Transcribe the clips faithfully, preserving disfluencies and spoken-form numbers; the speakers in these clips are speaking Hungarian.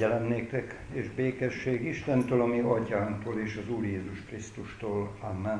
Kegyelem néktek és békesség Istentől, a mi Atyánktól és az Úr Jézus Krisztustól. Amen.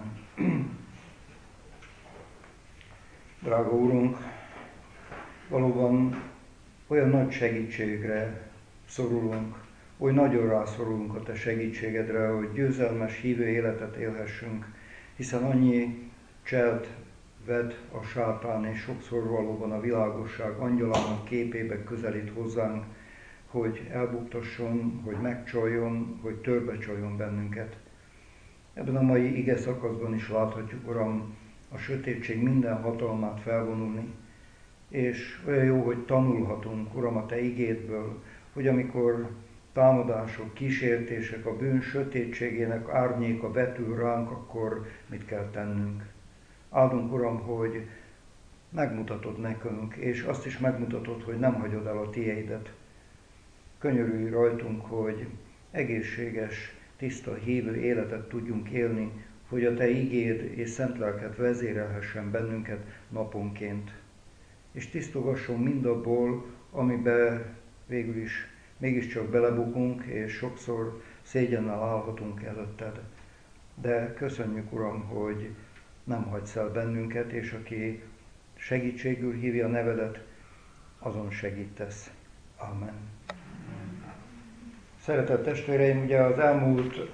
Drága Úrunk, valóban olyan nagy segítségre szorulunk, oly nagyon rászorulunk a Te segítségedre, hogy győzelmes hívő életet élhessünk, hiszen annyi cselt ved a sátán, és sokszor valóban a világosság angyalának képébe közelít hozzánk, hogy elbuktasson, hogy megcsaljon, hogy törbecsaljon bennünket. Ebben a mai ige szakaszban is láthatjuk, Uram, a sötétség minden hatalmát felvonulni, és olyan jó, hogy tanulhatunk, Uram, a Te igédből, hogy amikor támadások, kísértések, a bűn sötétségének árnyéka vetül ránk, akkor mit kell tennünk. Áldunk, Uram, hogy megmutatod nekünk, és azt is megmutatod, hogy nem hagyod el a tiédet. Könyörülj rajtunk, hogy egészséges, tiszta, hívő életet tudjunk élni, hogy a Te igéd és szent lelked vezérelhessen bennünket naponként. És tisztogasson mindabból, amiben végül is mégiscsak belebukunk, és sokszor szégyennel állhatunk előtted. De köszönjük, Uram, hogy nem hagysz el bennünket, és aki segítségül hívja a nevedet, azon segítesz. Amen. Szeretett testvéreim, ugye az elmúlt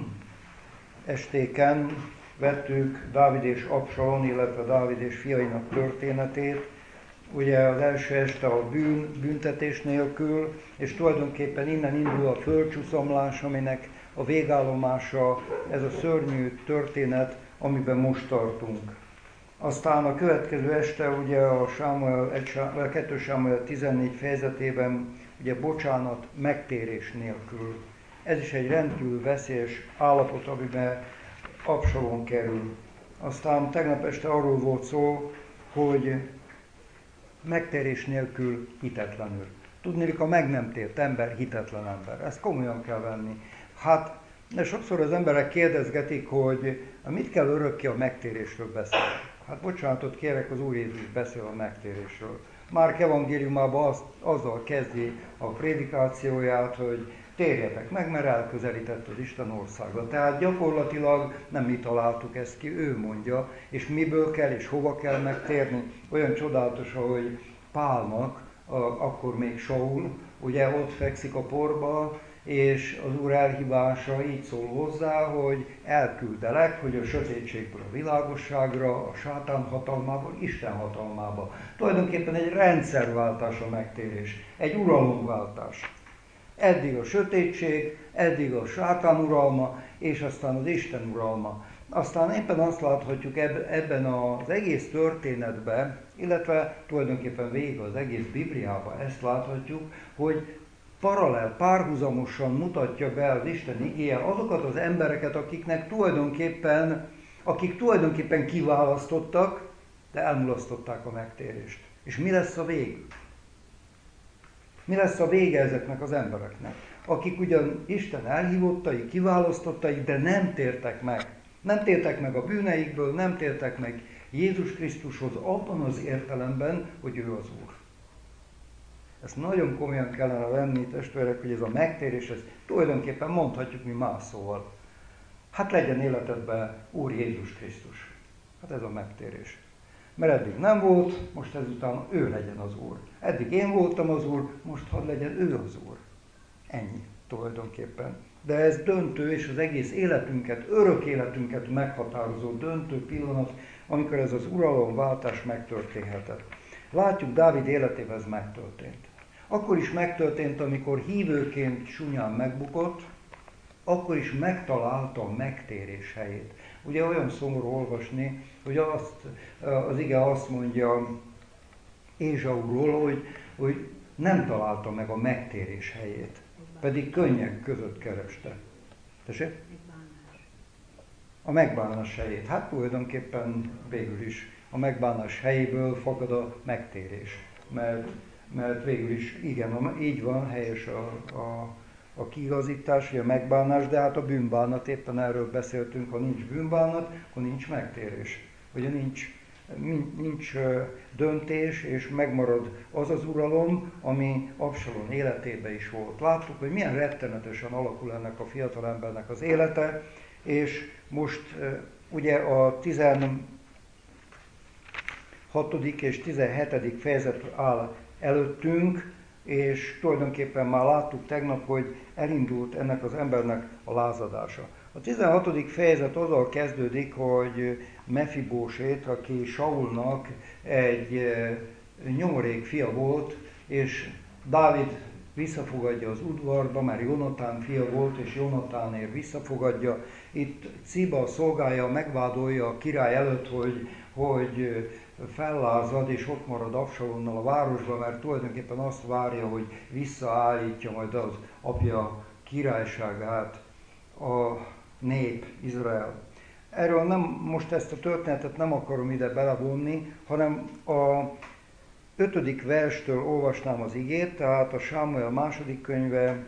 estéken vettük Dávid és Absalom, illetve Dávid és fiainak történetét. Ugye az első este a bűn, büntetés nélkül, és tulajdonképpen innen indul a földcsúszamlás, aminek a végállomása ez a szörnyű történet, amiben most tartunk. Aztán a következő este ugye a Sámuel, kettő Sámuel tizennégy fejezetében ugye bocsánat megtérés nélkül. Ez is egy rendkívül veszélyes állapot, amiben Absalom kerül. Aztán tegnap este arról volt szó, hogy megtérés nélkül hitetlenül. Tudnélik, a meg nem tért ember hitetlen ember. Ezt komolyan kell venni. Hát, de sokszor az emberek kérdezgetik, hogy mit kell örökké a megtérésről beszélni. Hát bocsánatot kérek, az Úr Jézus beszél a megtérésről. Márk evangéliumában az, azzal kezdi a prédikációját, hogy térjetek meg, mert elközelített az Isten országa. Tehát gyakorlatilag nem mi találtuk ezt ki, ő mondja, és miből kell és hova kell megtérni. Olyan csodálatos, ahogy Pálnak, a, akkor még Saul, ugye ott fekszik a porba, és az Úr elhívása így szól hozzá, hogy elküldelek, hogy a sötétségből a világosságra, a sátán hatalmából, Isten hatalmába. Tulajdonképpen egy rendszerváltás a megtérés, egy uralomváltás. Eddig a sötétség, eddig a sátán uralma, és aztán az Isten uralma. Aztán éppen azt láthatjuk ebben az egész történetben, illetve tulajdonképpen végig az egész Bibliában ezt láthatjuk, hogy paralel, párhuzamosan mutatja be az Isten igéje azokat az embereket, akiknek tulajdonképpen, akik tulajdonképpen kiválasztottak, de elmulasztották a megtérést. És mi lesz a végük? Mi lesz a vége ezeknek az embereknek? Akik ugyan Isten elhívottai, kiválasztottai, de nem tértek meg. Nem tértek meg a bűneikből, nem tértek meg Jézus Krisztushoz abban az értelemben, hogy ő az Úr. Ezt nagyon komolyan kellene venni, testvérek, hogy ez a megtérés, ez tulajdonképpen mondhatjuk mi más szóval. Hát legyen életedben Úr Jézus Krisztus. Hát ez a megtérés. Mert eddig nem volt, most ezután ő legyen az Úr. Eddig én voltam az Úr, most hadd legyen ő az Úr. Ennyi tulajdonképpen. De ez döntő, és az egész életünket, örök életünket meghatározó döntő pillanat, amikor ez az uralomváltás megtörténhetett. Látjuk, Dávid életében ez megtörtént. Akkor is megtörtént, amikor hívőként csúnyán megbukott, akkor is megtalálta a megtérés helyét. Ugye olyan szomorú olvasni, hogy azt, az ige azt mondja Ézsauról, hogy, hogy nem találta meg a megtérés helyét, pedig könnyek között kereste. Tessék? A megbánás helyét. Hát tulajdonképpen végül is a megbánás helyéből fakad a megtérés. Mert, mert végül is igen, így van, helyes a, a, a kiigazítás, a megbánás, de hát a bűnbánat, éppen erről beszéltünk, ha nincs bűnbánat, akkor nincs megtérés. Ugye nincs, nincs döntés, és megmarad az az uralom, ami Absalón életében is volt. Láttuk, hogy milyen rettenetesen alakul ennek a fiatalembernek az élete, és most ugye a tizenhatodik és tizenhetedik fejezet áll előttünk, és tulajdonképpen már láttuk tegnap, hogy elindult ennek az embernek a lázadása. A tizenhatodik fejezet azzal kezdődik, hogy Mefibósét, aki Saulnak egy nyomorék fia volt, és Dávid visszafogadja az udvarba, mert Jonatán fia volt, és Jonatánért visszafogadja. Itt Ciba szolgája megvádolja a király előtt, hogy, hogy fellázad, és ott marad Absalónnal a városban, mert tulajdonképpen azt várja, hogy visszaállítja majd az apja királyságát a nép, Izrael. Erről nem, most ezt a történetet nem akarom ide belevonni, hanem a ötödik verstől olvasnám az igét, tehát a Sámuel második könyve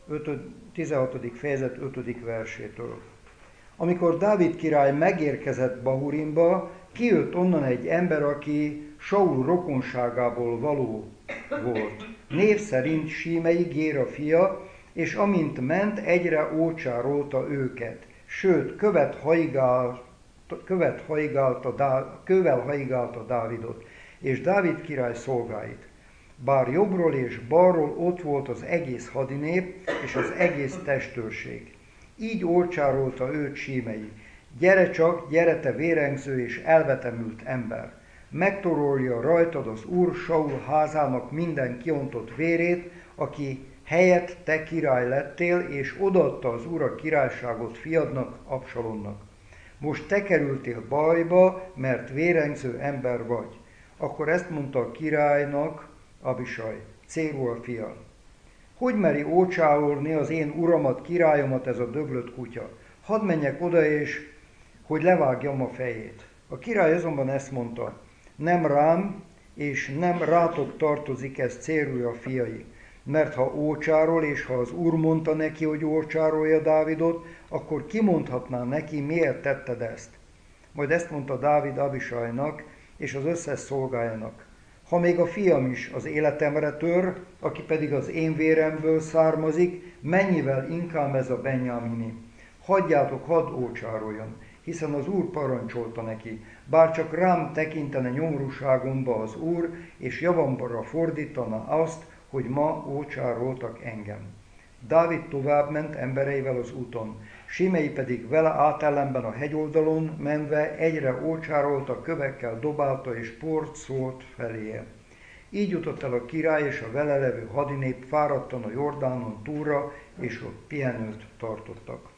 tizenhatodik fejezet ötödik versétől. Amikor Dávid király megérkezett Bahurimba, kijött onnan egy ember, aki Saul rokonságából való volt. Név szerint Símei, Géra fia, és amint ment, egyre ócsárolta őket. Sőt, követ hajgált, követ hajgálta, kövel hajgálta Dávidot, és Dávid király szolgáit. Bár jobbról és balról ott volt az egész hadinép és az egész testőrség. Így ócsárolta őt Símei. Gyere csak, gyere te vérengző és elvetemült ember. Megtorolja rajtad az Úr Saul házának minden kiontott vérét, aki helyett te király lettél, és odaadta az Úr a királyságot fiadnak, Absalonnak. Most te kerültél bajba, mert vérengző ember vagy. Akkor ezt mondta a királynak Abisaj, Céruel fia. Hogy meri ócsálolni az én uramat, királyomat ez a döglött kutya? Hadd menjek oda, és hogy levágjam a fejét. A király azonban ezt mondta, nem rám, és nem rátok tartozik ez, Céruel fiai. Mert ha ócsárol, és ha az Úr mondta neki, hogy ócsárolja Dávidot, akkor kimondhatná neki, miért tetted ezt. Majd ezt mondta Dávid Abisajnak és az összes szolgájának. Ha még a fiam is az életemre tör, aki pedig az én véremből származik, mennyivel inkább ez a Benjamini. Hagyjátok, hadd ócsároljon, hiszen az Úr parancsolta neki, bár csak rám tekintene nyomorúságomba az Úr, és javamra fordítana azt, hogy ma ócsároltak engem. Dávid továbbment embereivel az úton, Simei pedig vele átellenben a hegyoldalon menve egyre ócsárolta, kövekkel dobálta és port szólt feléje. Így jutott el a király és a vele levő hadinép fáradtan a Jordánon túlra, és ott pihenőt tartottak.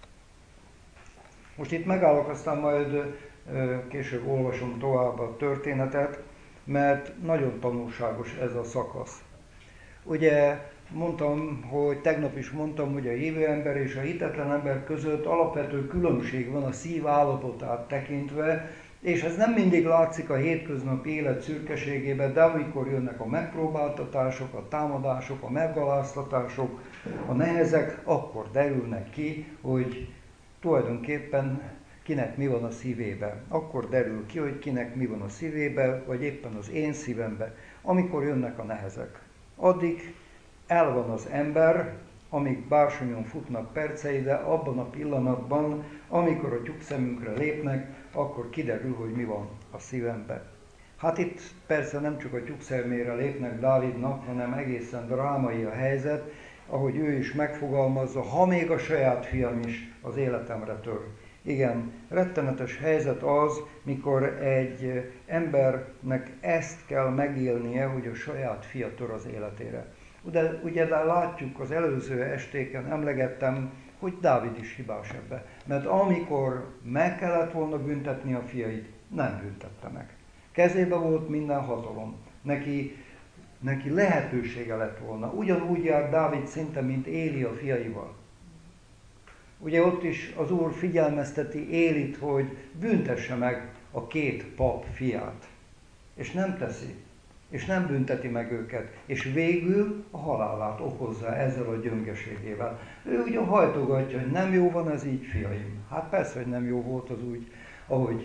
Most itt megállok, aztán majd később olvasom tovább a történetet, mert nagyon tanulságos ez a szakasz. Ugye mondtam, hogy tegnap is mondtam, hogy a hívő ember és a hitetlen ember között alapvető különbség van a szív állapotát tekintve, és ez nem mindig látszik a hétköznapi élet szürkeségében, de amikor jönnek a megpróbáltatások, a támadások, a megaláztatások, a nehezek, akkor derülnek ki, hogy tulajdonképpen kinek mi van a szívében. Akkor derül ki, hogy kinek mi van a szívében, vagy éppen az én szívemben, amikor jönnek a nehezek. Addig el van az ember, amíg bársonyon futnak percei, de abban a pillanatban, amikor a tyúkszemünkre lépnek, akkor kiderül, hogy mi van a szívemben. Hát itt persze nem csak a tyúkszemére lépnek Dávidnak, hanem egészen drámai a helyzet, ahogy ő is megfogalmazza, ha még a saját fiam is az életemre tör. Igen, rettenetes helyzet az, mikor egy embernek ezt kell megélnie, hogy a saját fia tör az életére. De ugye de látjuk, az előző estéken emlegettem, hogy Dávid is hibás ebbe. Mert amikor meg kellett volna büntetni a fiait, nem büntette meg. Kezébe volt minden hatalom. Neki, neki lehetősége lett volna. Ugyanúgy járt Dávid szinte, mint Éli a fiaival. Ugye ott is az Úr figyelmezteti Élit, hogy büntesse meg a két pap fiát. És nem teszi. És nem bünteti meg őket. És végül a halálát okozza ezzel a gyöngeségével. Ő ugye hajtogatja, hogy nem jó van ez így, fiaim. Hát persze, hogy nem jó volt az úgy, ahogy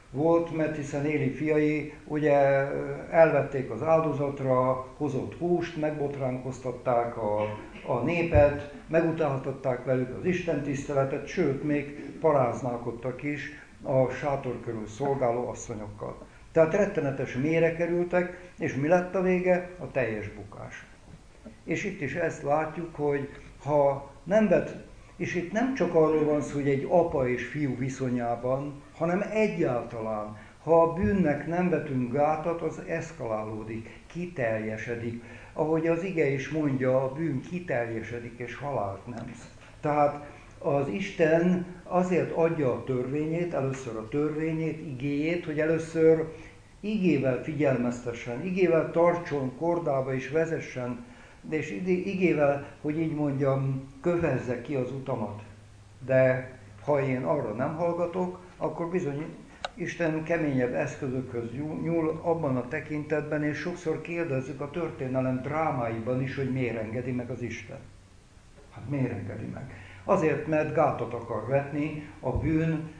volt, mert hiszen Éli fiai ugye elvették az áldozatra hozott húst, megbotránkoztatták a, a népet, megutálhatották velük az istentiszteletet, sőt, még paráználkodtak is a sátor körül szolgáló asszonyokkal. Tehát rettenetes mélyre kerültek, és mi lett a vége? A teljes bukás. És itt is ezt látjuk, hogy ha nem vet, és itt nem csak arról van szó, hogy egy apa és fiú viszonyában, hanem egyáltalán, ha a bűnnek nem vetünk gátat, az eszkalálódik, kiteljesedik. Ahogy az ige is mondja, a bűn kiteljesedik és halált nemz. Tehát az Isten azért adja a törvényét, először a törvényét, igéjét, hogy először igével figyelmeztessen, igével tartson kordába és vezessen, és igével, hogy így mondjam, kövezze ki az utamat. De ha én arra nem hallgatok, akkor bizony Isten keményebb eszközökhöz nyúl abban a tekintetben, és sokszor kérdezzük a történelem drámáiban is, hogy miért engedi meg az Isten. Hát miért engedi meg? Azért, mert gátat akar vetni a bűn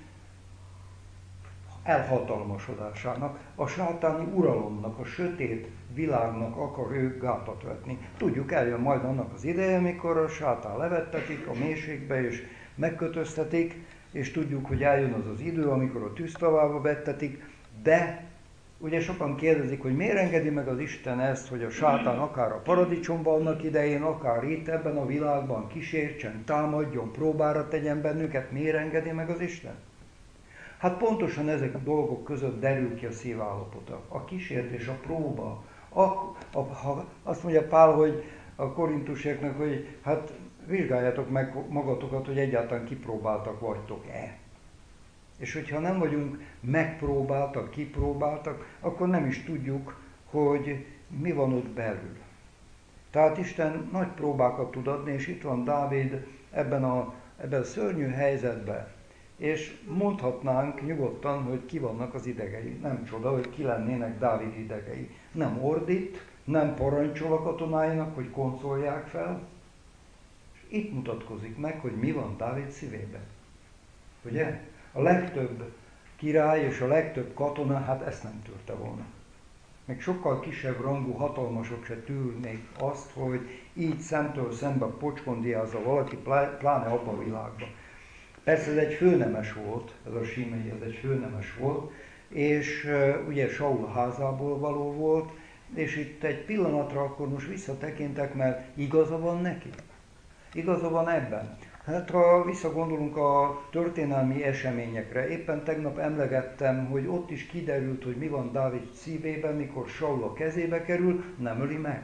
elhatalmasodásának, a sátáni uralomnak, a sötét világnak akar ő gátat vetni. Tudjuk, eljön majd annak az ideje, amikor a sátán levettetik a mélységbe és megkötöztetik, és tudjuk, hogy eljön az az idő, amikor a tűztavába vettetik, de ugye sokan kérdezik, hogy miért engedi meg az Isten ezt, hogy a sátán akár a paradicsomban annak idején, akár itt ebben a világban kísértsen, támadjon, próbára tegyen bennünket, miért engedi meg az Isten? Hát pontosan ezek a dolgok között derül ki a szívállapota. A kísértés, a próba. A, a, ha azt mondja Pál, hogy a korintusiaknak, hogy hát vizsgáljátok meg magatokat, hogy egyáltalán kipróbáltak vagytok-e. És hogyha nem vagyunk megpróbáltak, kipróbáltak, akkor nem is tudjuk, hogy mi van ott belül. Tehát Isten nagy próbákat tud adni, és itt van Dávid ebben a, ebben a szörnyű helyzetben. És mondhatnánk nyugodtan, hogy ki vannak az idegei. Nem csoda, hogy ki lennének Dávid idegei. Nem ordít, nem parancsol a katonáinak, hogy koncolják fel. És itt mutatkozik meg, hogy mi van Dávid szívében. Ugye? A legtöbb király és a legtöbb katona, hát ezt nem tűrte volna. Még sokkal kisebb rangú hatalmasok se tűrnék azt, hogy így szemtől szembe pocskondiázza valaki, pláne abban a világban. Persze ez egy főnemes volt, ez a Simei, ez egy főnemes volt, és uh, ugye Saul házából való volt, és itt egy pillanatra akkor most visszatekintek, mert igaza van neki. Igaza van ebben. Hát ha visszagondolunk a történelmi eseményekre, éppen tegnap emlegettem, hogy ott is kiderült, hogy mi van Dávid szívében, mikor Saul a kezébe kerül, nem öli meg.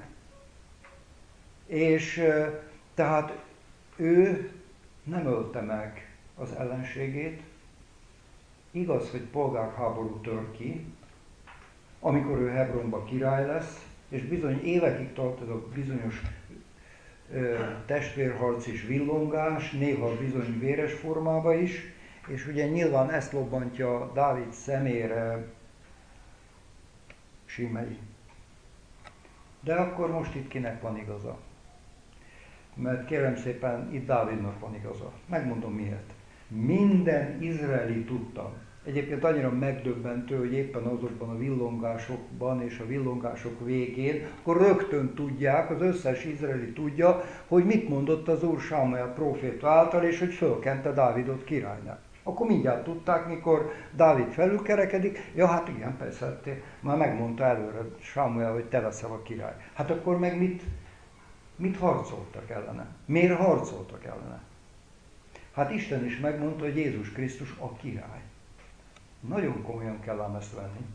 És uh, tehát ő nem ölte meg az ellenségét. Igaz, hogy polgárháború tör ki, amikor ő Hebronba király lesz, és bizony évekig tart ez a bizonyos ö, testvérharc és villongás, néha bizony véres formába is, és ugye nyilván ezt lobbantja Dávid szemére Simei. De akkor most itt kinek van igaza? Mert kérem szépen, itt Dávidnak van igaza. Megmondom miért. Minden izraeli tudta. Egyébként annyira megdöbbentő, hogy éppen azokban a villongásokban és a villongások végén, akkor rögtön tudják, az összes izraeli tudja, hogy mit mondott az Úr Sámuel próféta által, és hogy fölkente Dávidot királynak. Akkor mindjárt tudták, mikor Dávid felülkerekedik, ja hát igen, persze, már megmondta előre Sámuel, hogy te leszel a király. Hát akkor meg mit, mit harcoltak ellene? Miért harcoltak ellene? Hát Isten is megmondta, hogy Jézus Krisztus a király. Nagyon komolyan kell ám ezt venni.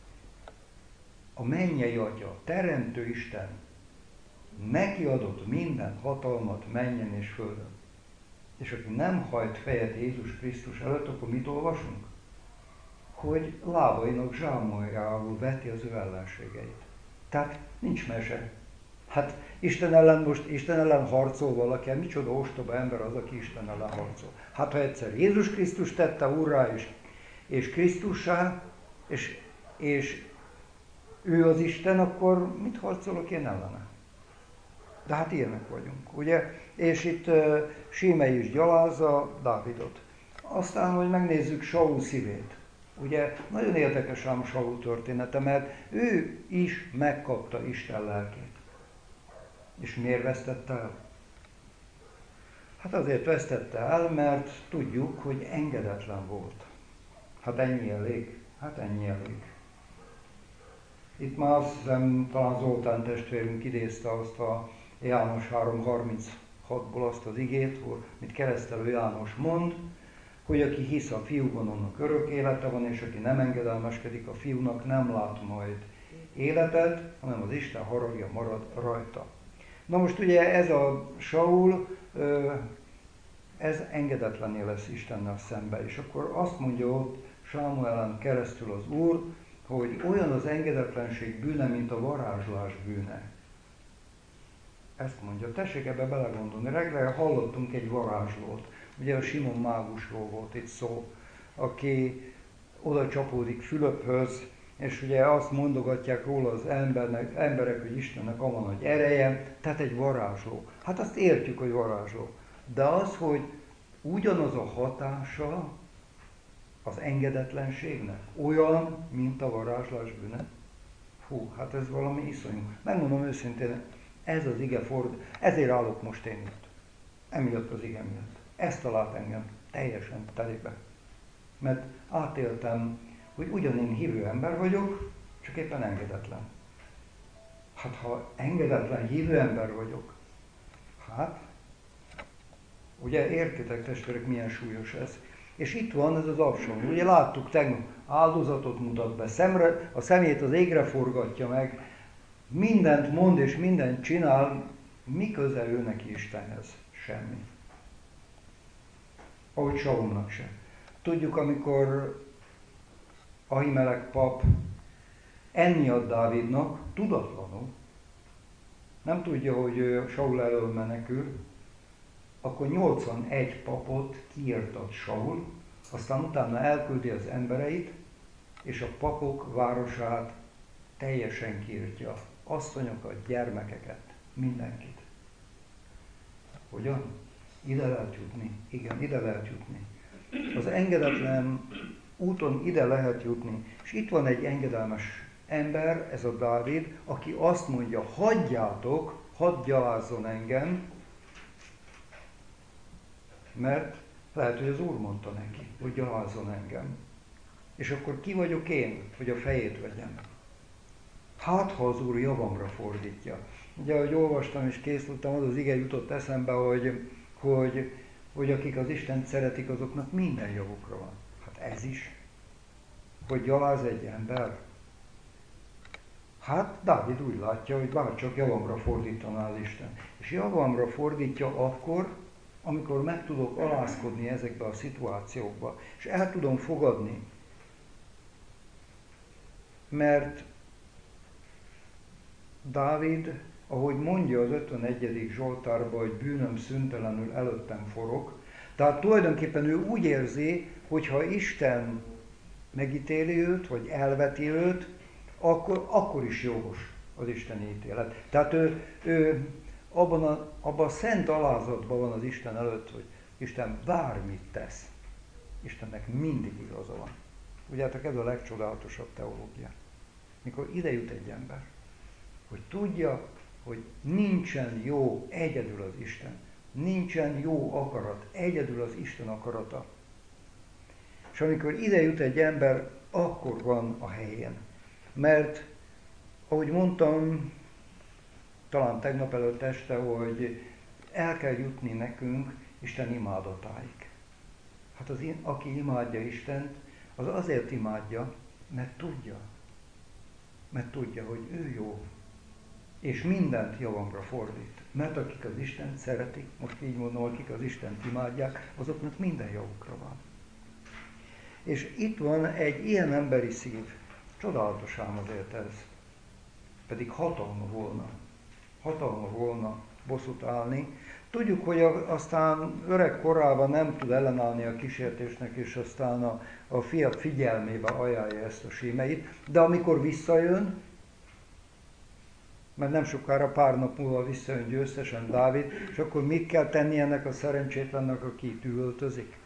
A mennyei Atya, teremtő Isten, neki adott minden hatalmat mennyen és földön. És aki nem hajt fejet Jézus Krisztus előtt, akkor mit olvasunk? Hogy lábainak zsámoljául veti az ő ellenségeit. Tehát nincs mese. Hát Isten ellen most, Isten ellen harcol valaki, hát micsoda ostoba ember az, aki Isten ellen harcol. Hát ha egyszer Jézus Krisztus tette úrrá és, és Krisztussá, és, és ő az Isten, akkor mit harcolok én ellene? De hát ilyenek vagyunk, ugye? És itt uh, Simei is gyalázza Dávidot. Aztán, hogy megnézzük Saul szívét. Ugye nagyon érdekes ám Saul története, mert ő is megkapta Isten lelkét. És miért vesztette el? Hát azért vesztette el, mert tudjuk, hogy engedetlen volt. Hát ennyi elég. Hát ennyi elég. Itt már azt hiszem, talán Zoltán testvérünk idézte azt a János három harminchatból azt az igét, amit Keresztelő János mond, hogy aki hisz a fiúban, annak örök élete van, és aki nem engedelmeskedik a fiúnak, nem lát majd életet, hanem az Isten haragja marad rajta. Na most ugye ez a Saul, ez engedetlenné lesz Istennel szembe, és akkor azt mondja ott Sámuelen keresztül az Úr, hogy olyan az engedetlenség bűne, mint a varázslás bűne. Ezt mondja, tessék ebbe belegondolni. Reggel hallottunk egy varázslót, ugye a Simon mágusról volt itt szó, aki oda csapódik Fülöphöz, és ugye azt mondogatják róla az embernek, emberek, hogy Istennek van nagy ereje, tehát egy varázsló. Hát azt értjük, hogy varázsló. De az, hogy ugyanaz a hatása az engedetlenségnek olyan, mint a varázslás bűne. Hú, hát ez valami iszonyú. Megmondom őszintén, ez az ige ford, ezért állok most én itt. Emiatt az ige miatt. Ez talált engem teljesen telébe. Mert átéltem, hogy ugyan én hívő ember vagyok, csak éppen engedetlen. Hát ha engedetlen hívő ember vagyok, hát, ugye értitek testvérek, milyen súlyos ez. És itt van ez az Absalom. Ugye láttuk tegnap, áldozatot mutat be, szemre, a szemét az égre forgatja meg, mindent mond és mindent csinál, mi köze ő neki Istenhez? Semmi. Ahogy Saulnak se. Tudjuk, amikor Ahimelek pap enni ad Dávidnak, tudatlanul, nem tudja, hogy Saul elől menekül, akkor nyolcvanegy papot kiirtat Saul, aztán utána elküldi az embereit, és a papok városát teljesen kiirtja. Asszonyokat, gyermekeket, mindenkit. Hogyan? Ide lehet jutni. Igen, ide lehet jutni. Az engedetlen úton ide lehet jutni. És itt van egy engedelmes ember, ez a Dávid, aki azt mondja, hagyjátok, hadd gyalázzon engem, mert lehet, hogy az Úr mondta neki, hogy gyalázzon engem. És akkor ki vagyok én, hogy a fejét vegyem? Hát, ha az Úr javamra fordítja. Ugye, ahogy olvastam és készültem, az az ige jutott eszembe, hogy, hogy, hogy akik az Istent szeretik, azoknak minden javukra van. Hát ez is. Hogy gyaláz egy ember. Hát Dávid úgy látja, hogy bárcsak javamra fordítaná az Isten. És javamra fordítja akkor, amikor meg tudok alázkodni ezekbe a szituációkba, és el tudom fogadni. Mert Dávid, ahogy mondja az ötvenegyedik Zsoltárban, hogy bűnöm szüntelenül előttem forog, tehát tulajdonképpen ő úgy érzi, hogy ha Isten megítéli őt, vagy elveti őt, akkor, akkor is jogos az isteni ítélet. Tehát ő, ő abban, a, abban a szent alázatban van az Isten előtt, hogy Isten bármit tesz. Istennek mindig igaza van. Ugye hát ez a legcsodálatosabb teológia. Mikor ide jut egy ember, hogy tudja, hogy nincsen jó egyedül az Isten. Nincsen jó akarat, egyedül az Isten akarata. És amikor ide jut egy ember, akkor van a helyén. Mert, ahogy mondtam, talán tegnap előtt este, hogy el kell jutni nekünk Isten imádatáig. Hát az, aki imádja Istent, az azért imádja, mert tudja. Mert tudja, hogy ő jó. És mindent javamra fordít. Mert akik az Istent szeretik, most így mondom, akik az Istent imádják, azoknak minden javukra van. És itt van egy ilyen emberi szív. Csodálatos ám azért ez. Pedig hatalma volna. Hatalma volna bosszút állni. Tudjuk, hogy aztán öreg korában nem tud ellenállni a kísértésnek, és aztán a, a fia figyelmébe ajánlja ezt a símeit. De amikor visszajön, mert nem sokára, pár nap múlva visszajön győztesen Dávid, és akkor mit kell tenni ennek a szerencsétlennek, aki itt üvöltözik?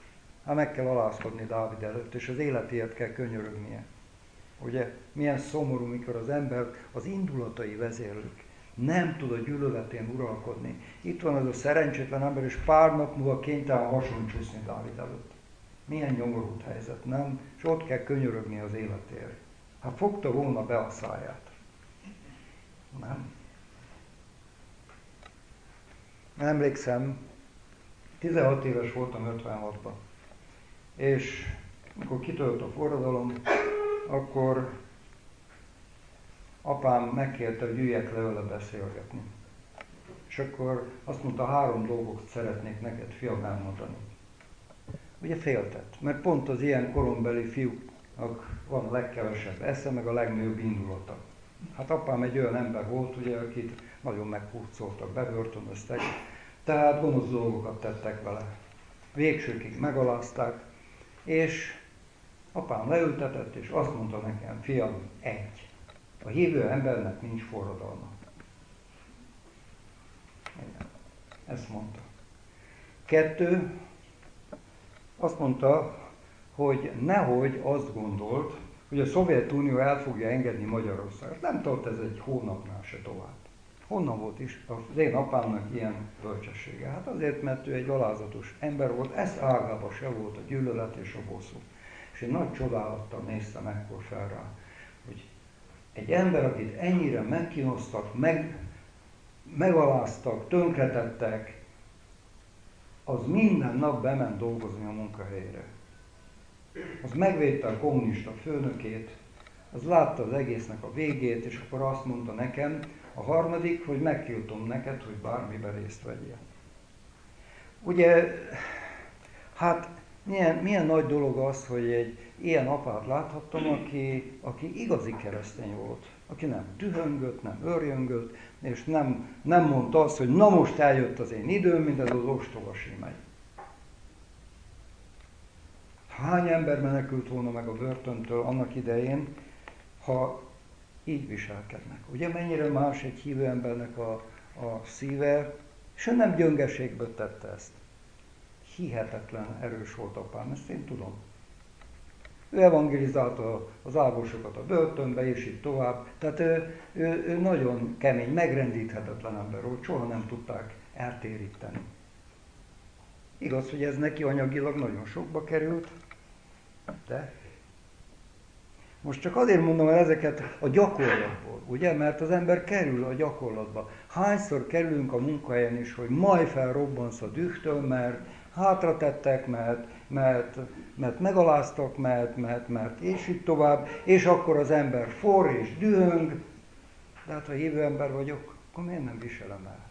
Hát meg kell alázkodni Dávid előtt, és az életéért kell könyörögnie. Ugye, milyen szomorú, mikor az ember az indulatai vezérlik. Nem tud a gyűlöletén uralkodni. Itt van az a szerencsétlen ember, és pár nap múlva kénytelen hason csúszni Dávid előtt. Milyen nyomorult helyzet, nem? És ott kell könyörögni az életért. Hát fogta volna be a száját. Nem? Emlékszem, tizenhat éves voltam ötvenhatban, és amikor kitört a forradalom, akkor apám megkérte, hogy üljek le vele beszélgetni. És akkor azt mondta, három dolgot szeretnék neked, fiam, elmondani. Ugye féltett, mert pont az ilyen korombeli fiúknak van a legkevesebb esze, meg a legnagyobb indulata. Hát apám egy olyan ember volt, ugye, akit nagyon meghurcoltak, bebörtönöztek, tehát gonosz dolgokat tettek vele. Végsőkig megalázták, és apám leültetett, és azt mondta nekem, fiam, egy. A hívő embernek nincs forradalma. Igen. Ezt mondta. Kettő, azt mondta, hogy nehogy azt gondolt, hogy a Szovjetunió el fogja engedni Magyarországot. Nem tart ez egy hónapnál se tovább. Honnan volt is az én apámnak ilyen bölcsessége? Hát azért, mert ő egy alázatos ember volt, ez ágában se volt a gyűlölet és a bosszú. És én nagy csodálattal néztem ekkor fel rá, hogy egy ember, akit ennyire megkínoztak, meg, megaláztak, tönkretettek, az minden nap bement dolgozni a munkahelyére. Az megvédte a kommunista főnökét, az látta az egésznek a végét, és akkor azt mondta nekem, a harmadik, hogy megtiltom neked, hogy bármiben részt vegyél. Ugye, hát milyen, milyen nagy dolog az, hogy egy ilyen apát láthattam, aki, aki igazi keresztény volt, aki nem dühöngött, nem örjöngött, és nem, nem mondta azt, hogy na most eljött az én időm, mint ez az ostoba Simei. Hány ember menekült volna meg a börtöntől annak idején, ha így viselkednek. Ugye mennyire más egy hívő embernek a, a szíve, és ő nem gyöngeségből tette ezt. Hihetetlen erős volt apám, ezt én tudom. Ő evangelizálta az ábosokat a börtönbe, és így tovább. Tehát ő, ő, ő nagyon kemény, megrendíthetetlen ember volt, soha nem tudták eltéríteni. Igaz, hogy ez neki anyagilag nagyon sokba került, de most csak azért mondom el ezeket a gyakorlatból, ugye? Mert az ember kerül a gyakorlatba. Hányszor kerülünk a munkahelyen is, hogy majd felrobbansz a dühtől, mert hátratettek, mert, mert, mert megaláztak, mert, mert, mert, és így tovább, és akkor az ember forr és dühöng, de hát ha hívő ember vagyok, akkor miért nem viselem el?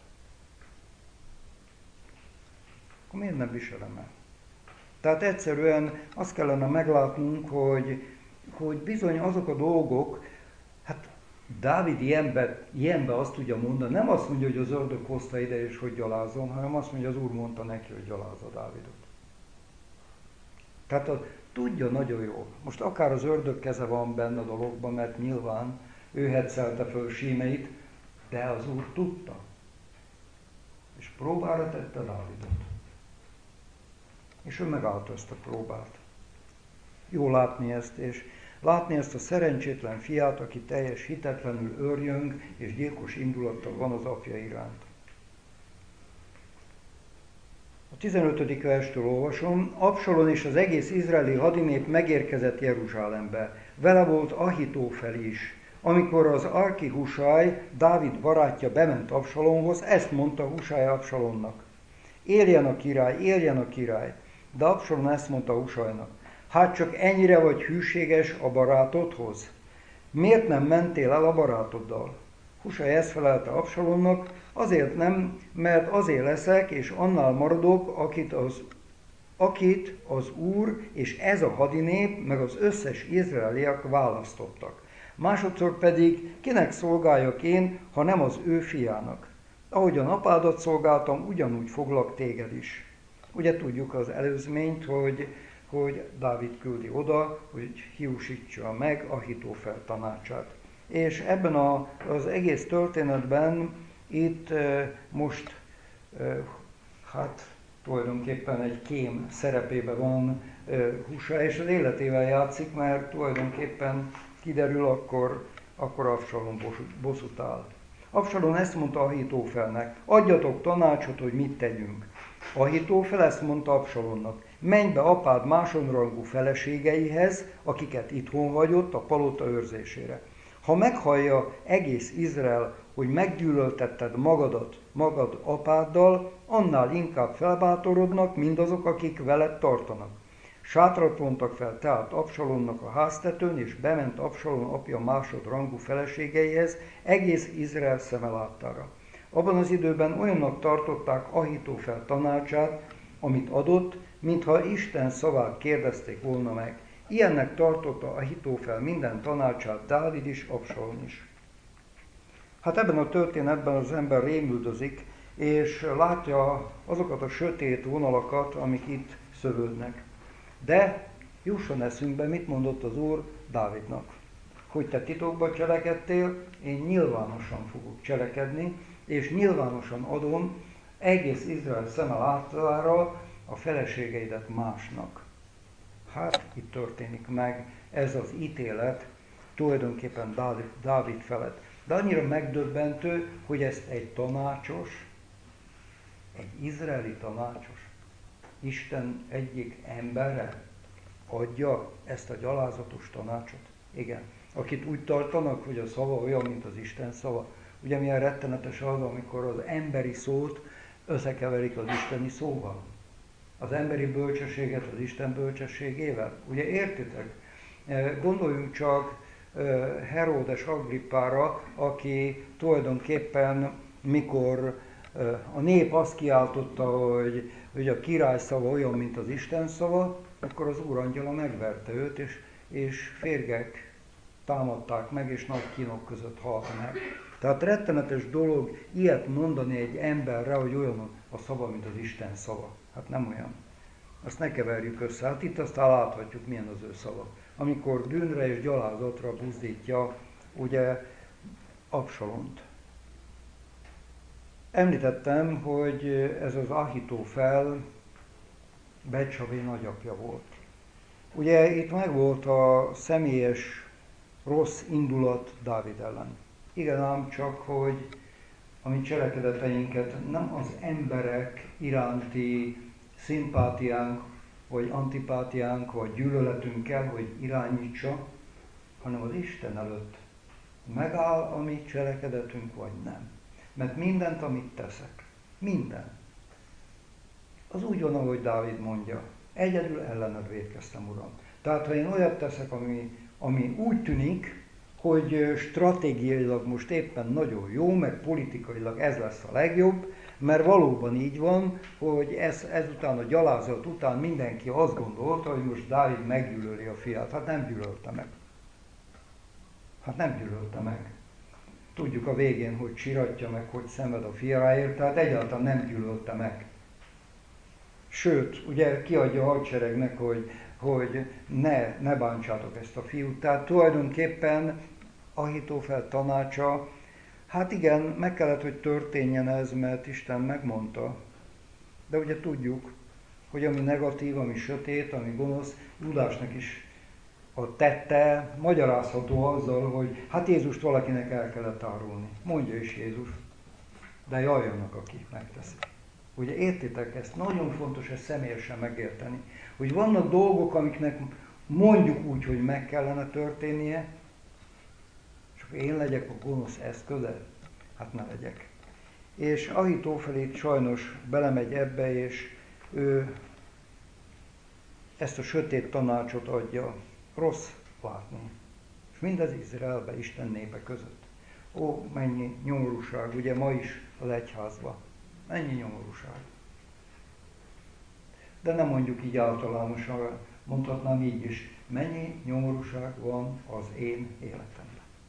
Akkor miért nem viselem el? Tehát egyszerűen azt kellene meglátnunk, hogy hogy bizony azok a dolgok, hát Dávid ilyenbe, ilyenbe azt tudja mondani, nem azt mondja, hogy az ördög hozta ide és hogy gyalázom, hanem azt mondja, az Úr mondta neki, hogy gyalázza Dávidot. Tehát a, tudja nagyon jól. Most akár az ördög keze van benne a dologban, mert nyilván ő hetszelte föl Simeit, de az Úr tudta. És próbára tette Dávidot. És ő megállta ezt a próbát. Jó látni ezt, és látni ezt a szerencsétlen fiát, aki teljes hitetlenül őrjöng, és gyilkos indulattal van az apja iránt. A tizenötödik verstől olvasom, Absalom és az egész izraeli hadinép megérkezett Jeruzsálembe. Vele volt Ahitófel is. Amikor az Arki Husaj, Dávid barátja bement Absalomhoz, ezt mondta Husaj Absalomnak. Éljen a király, éljen a király. De Absalom ezt mondta Husajnak. Hát csak ennyire vagy hűséges a barátodhoz? Miért nem mentél el a barátoddal? Husaj ezt felelte Absalomnak, azért nem, mert azért leszek, és annál maradok, akit az, akit az Úr és ez a hadinép, meg az összes izraeliek választottak. Másodszor pedig kinek szolgáljak én, ha nem az ő fiának? Ahogyan apádat szolgáltam, ugyanúgy foglak téged is. Ugye tudjuk az előzményt, hogy hogy Dávid küldi oda, hogy hiúsítsa meg Ahitófel tanácsát. És ebben a, az egész történetben itt e, most e, hát tulajdonképpen egy kém szerepében van Husai, és az életével játszik, mert tulajdonképpen kiderül, akkor, akkor Absalom bosszút áll. Absalom ezt mondta Ahitófelnek, adjatok tanácsot, hogy mit tegyünk. Ahitófel ezt mondta Absalomnak, menj be apád másodrangú feleségeihez, akiket itthon hagyott a palota őrzésére. Ha meghallja egész Izrael, hogy meggyűlöltetted magadat magad apáddal, annál inkább felbátorodnak mindazok, akik veled tartanak. Sátrat vontak fel tehát Absalomnak a háztetőn, és bement Absalom apja másodrangú feleségeihez egész Izrael szeme láttára. Abban az időben olyannak tartották Ahitófel tanácsát, amit adott, mintha Isten szavát kérdezték volna meg. Ilyennek tartotta Ahitófel minden tanácsát, Dávid is, Absalom is. Hát ebben a történetben az ember rémüldözik, és látja azokat a sötét vonalakat, amik itt szövődnek. De jusson eszünkbe, mit mondott az Úr Dávidnak. Hogy te titokban cselekedtél, én nyilvánosan fogok cselekedni, és nyilvánosan adom egész Izrael szeme láttára a feleségeidet másnak. Hát itt történik meg ez az ítélet tulajdonképpen Dávid, Dávid felett. De annyira megdöbbentő, hogy ezt egy tanácsos, egy izraeli tanácsos, Isten egyik embere adja ezt a gyalázatos tanácsot. Igen, akit úgy tartanak, hogy a szava olyan, mint az Isten szava. Ugye milyen rettenetes az, amikor az emberi szót összekeverik az isteni szóval. Az emberi bölcsességet az Isten bölcsességével. Ugye értitek? Gondoljunk csak Heródes Agrippára, aki tulajdonképpen, mikor a nép azt kiáltotta, hogy, hogy a király szava olyan, mint az Isten szava, akkor az úrangyala megverte őt, és, és férgek támadták meg, és nagy kínok között halt meg. Tehát rettenetes dolog ilyet mondani egy emberre, hogy olyan a szava, mint az Isten szava. Hát nem olyan. Azt ne keverjük össze. Hát itt aztán láthatjuk, milyen az ő szava. Amikor bűnre és gyalázatra buzdítja, ugye, Absalont. Említettem, hogy ez az Ahitófel Betsavé nagyapja volt. Ugye itt megvolt a személyes rossz indulat Dávid ellen. Igen ám csak, hogy a mi cselekedeteinket nem az emberek iránti szimpátiánk, vagy antipátiánk, vagy gyűlöletünk kell, hogy irányítsa, hanem az Isten előtt megáll a mi cselekedetünk, vagy nem. Mert mindent, amit teszek, minden, az úgy van, ahogy Dávid mondja, egyedül ellened vétkeztem, Uram. Tehát, ha én olyat teszek, ami, ami úgy tűnik, hogy stratégiailag most éppen nagyon jó, meg politikailag ez lesz a legjobb, mert valóban így van, hogy ez, ezután a gyalázat után mindenki azt gondolta, hogy most Dávid meggyűlöli a fiát. Hát nem gyűlölte meg. Hát nem gyűlölte meg. Tudjuk a végén, hogy csiratja meg, hogy szenved a fiáért, tehát egyáltalán nem gyűlölte meg. Sőt, ugye kiadja a hadseregnek, hogy, hogy ne, ne bántsátok ezt a fiút. Tehát tulajdonképpen Ahitófel tanácsa, hát igen, meg kellett, hogy történjen ez, mert Isten megmondta. De ugye tudjuk, hogy ami negatív, ami sötét, ami gonosz, Júdásnak is a tette magyarázható azzal, hogy hát Jézust valakinek el kellett árulni. Mondja is Jézus, de jaj annak, aki megteszi. Ugye értitek ezt? Nagyon fontos ezt személyesen megérteni, hogy vannak dolgok, amiknek mondjuk úgy, hogy meg kellene történnie, és akkor én legyek a gonosz eszköze? Hát ne legyek. És Ahitófel itt sajnos belemegy ebbe, és ő ezt a sötét tanácsot adja. Rossz látni. És mindez Izraelbe, Isten népe között. Ó, mennyi nyomorúság, ugye ma is az egyházban. Mennyi nyomorúság. De nem mondjuk így általánosan, mondhatnám így is, mennyi nyomorúság van az én életemben.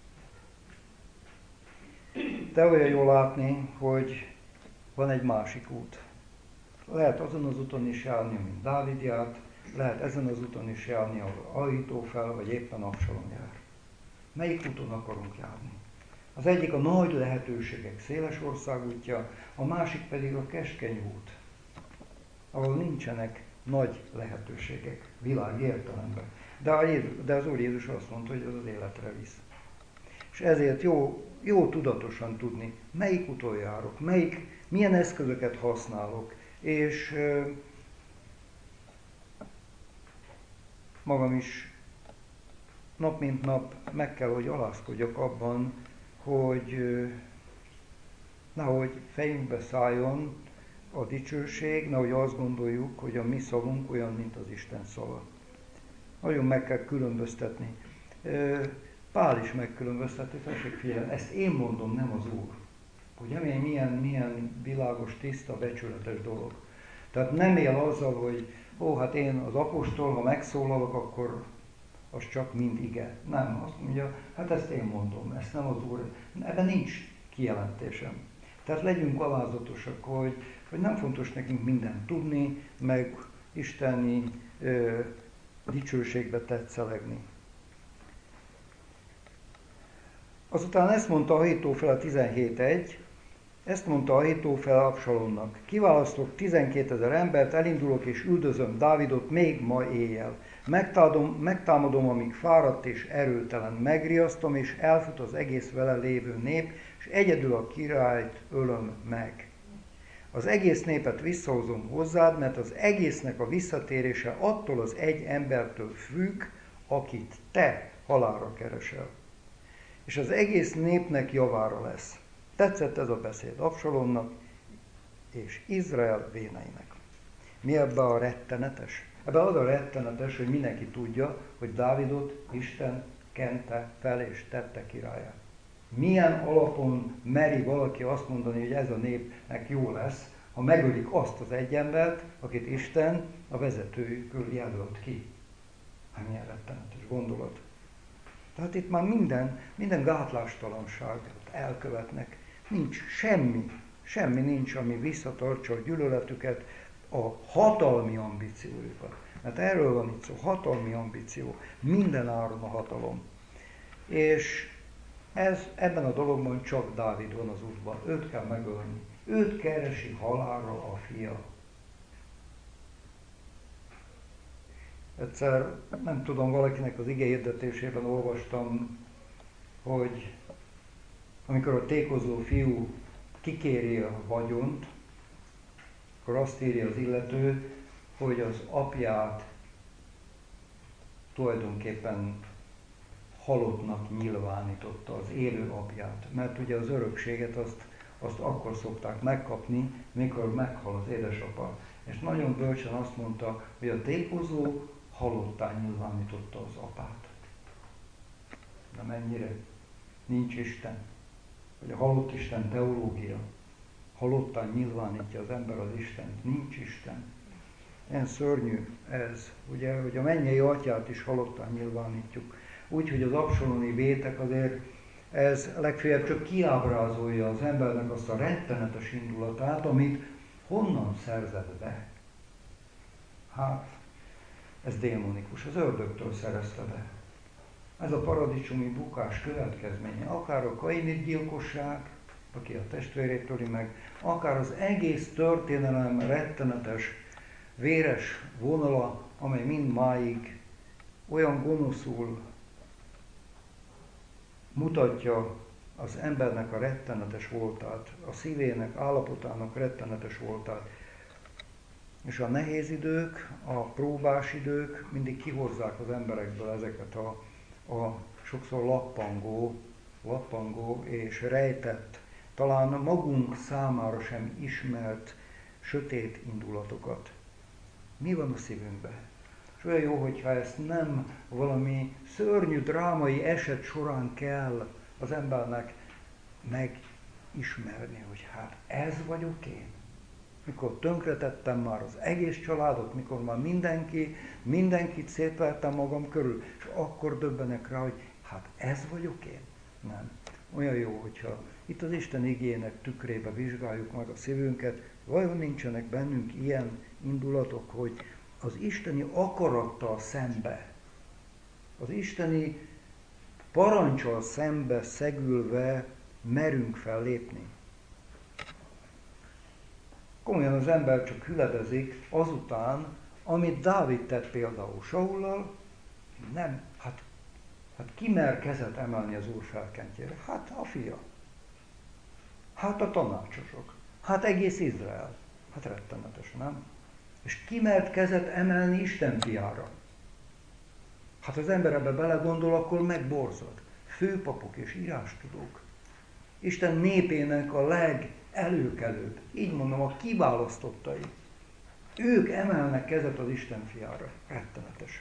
De olyan jól látni, hogy van egy másik út. Lehet azon az úton is járni, mint Dávid járt, lehet ezen az úton is járni, ahol Ahitófel, vagy éppen Absalom jár. Melyik úton akarunk járni? Az egyik a nagy lehetőségek széles országútja, a másik pedig a keskeny út. ahol nincsenek nagy lehetőségek, világi értelemben. De, a Jézus, de az Úr Jézus azt mondta, hogy az az életre visz. És ezért jó, jó tudatosan tudni, melyik úton járok, melyik, milyen eszközöket használok, és euh, magam is nap mint nap meg kell, hogy alázkodjak abban, hogy euh, nehogy fejünkbe szálljon a dicsőség, nehogy azt gondoljuk, hogy a mi szavunk olyan, mint az Isten szava. Nagyon meg kell különböztetni. Pál is megkülönbözteti, tessék figyelni, ezt én mondom, nem az Úr. Ugye milyen, milyen világos, tiszta, becsületes dolog. Tehát nem él azzal, hogy ó, hát én az apostol, ha megszólalok, akkor az csak mind ige. Nem, azt mondja, hát ezt én mondom, ezt nem az Úr. Ebben nincs kijelentésem. Tehát legyünk alázatosak, hogy, hogy nem fontos nekünk mindent tudni, meg isteni ö, dicsőségbe tetszelegni. Azután ezt mondta Ahítófel a tizenhét egy, ezt mondta Ahítófel Absalomnak. Kiválasztok tizenkétezer embert, elindulok és üldözöm Dávidot még ma éjjel. Megtámadom, megtámadom, amíg fáradt és erőtelen, megriasztom, és elfut az egész vele lévő nép, és egyedül a királyt ölöm meg. Az egész népet visszahozom hozzád, mert az egésznek a visszatérése attól az egy embertől függ, akit te halálra keresel. És az egész népnek javára lesz. Tetszett ez a beszéd Absalomnak és Izrael véneinek. Mi ebben a rettenetes? Ebben az a rettenetes, hogy mindenki tudja, hogy Dávidot Isten kente fel és tette királyá. Milyen alapon meri valaki azt mondani, hogy ez a népnek jó lesz, ha megölik azt az egy embert, akit Isten a vezetőjükül jelölt ki. Hát milyen rettenetes gondolat. Tehát itt már minden, minden gátlástalanságot elkövetnek. Nincs semmi, semmi nincs, ami visszatartsa a gyűlöletüket, a hatalmi ambíciójukat. Mert erről van itt szó, hatalmi ambíció, minden áron a hatalom. És ez, ebben a dologban csak Dávid van az útban, őt kell megölni. Őt keresi halálra a fia. Egyszer, nem tudom, valakinek az ige hirdetésében olvastam, hogy amikor a tékozó fiú kikéri a vagyont, akkor azt írja az illető, hogy az apját tulajdonképpen halottnak nyilvánította, az élő apját. Mert ugye az örökséget azt, azt akkor szokták megkapni, mikor meghal az édesapa. És nagyon bölcsen azt mondta, hogy a tékozó halottá nyilvánította az apát. De mennyire? Nincs Isten. Hogy a halott Isten teológia. Halottá nyilvánítja az ember az Istent. Nincs Isten. Ilyen szörnyű ez, ugye, hogy a mennyei atyát is halottá nyilvánítjuk. Úgyhogy az absalomi vétek azért ez legfeljebb csak kiábrázolja az embernek azt a rettenetes indulatát, amit honnan szerzett be? Hát, ez démonikus, az ördögtől szerezte be. Ez a paradicsomi bukás következménye, akár a kainit gyilkosság, aki a testvérét töli meg, akár az egész történelem rettenetes, véres vonala, amely mindmáig olyan gonoszul mutatja az embernek a rettenetes voltát, a szívének, állapotának rettenetes voltát. És a nehéz idők, a próbás idők mindig kihozzák az emberekből ezeket a, a sokszor lappangó, lappangó és rejtett, talán magunk számára sem ismert sötét indulatokat. Mi van a szívünkben? És olyan jó, hogyha ezt nem valami szörnyű drámai eset során kell az embernek megismerni, hogy hát ez vagyok én. Mikor tönkretettem már az egész családot, mikor már mindenki, mindenkit szétvertem magam körül, és akkor döbbenek rá, hogy hát ez vagyok én? Nem. Olyan jó, hogyha itt az Isten igének tükrébe vizsgáljuk meg a szívünket, vajon nincsenek bennünk ilyen indulatok, hogy az isteni akarattal szembe, az isteni parancsal szembe szegülve merünk fellépni. Komolyan az ember csak hüledezik azután, amit Dávid tett például Saullal, nem, hát, hát ki mer kezet emelni az Úr felkentjére? Hát a fia. Hát a tanácsosok. Hát egész Izrael. Hát rettenetes, nem? És ki mert kezet emelni Isten fiára? Hát az ember ebbe belegondol, akkor megborzad. Főpapok és írástudók. Isten népének a legelőkelőbb, így mondom, a kiválasztottai. Ők emelnek kezet az Isten fiára. Rettenetes.